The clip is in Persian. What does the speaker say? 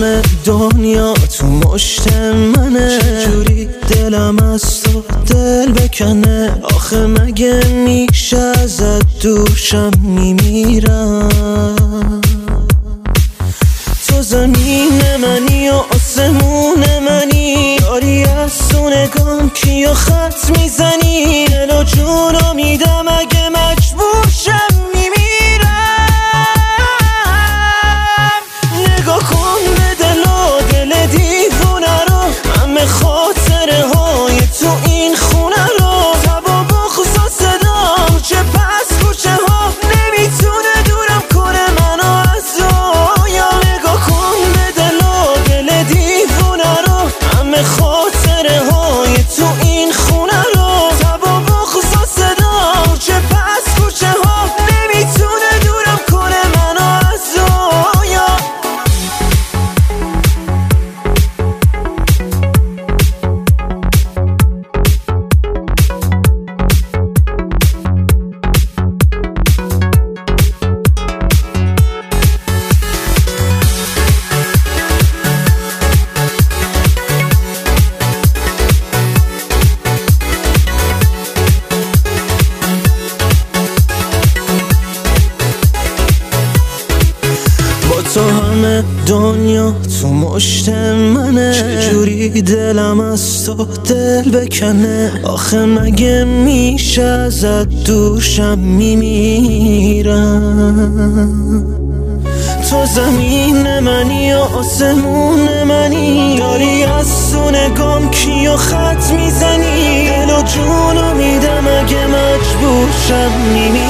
همه دنیا تو مشت منه، چجوری دلم از تو دل بکنه؟ آخه مگه میشه ازت دورشم میمیرم؟ تو زمین منی و آسمون منی، داری از تو نگام کیو خط میزنی؟ دل و جونو میدم اگه مجبور شم میمیرم. نگاه کن به دل و دل دیوونه رو، همه خاطره های تو این خونه رو، تب و بغض و صدام چه پس کوچه ها نمیتونه دورم کنه منو از رویا. نگاه کن به دل و دل دیوونه رو، همه خاطره های تو این خونه رو، تب و بغض و صدام چه پس کوچه ها نمیتونه دورم کنه منو از رویا. تو همه دنیا تو مشت منه، چجوری دلم از تو دل بکنه؟ آخه مگه میشه ازت دورشم میمیرم؟ تو زمین منی و آسمون منی، داری از تو نگام کیو خط میزنی؟ دل و جونو میدم اگه مجبور شم میمیرم.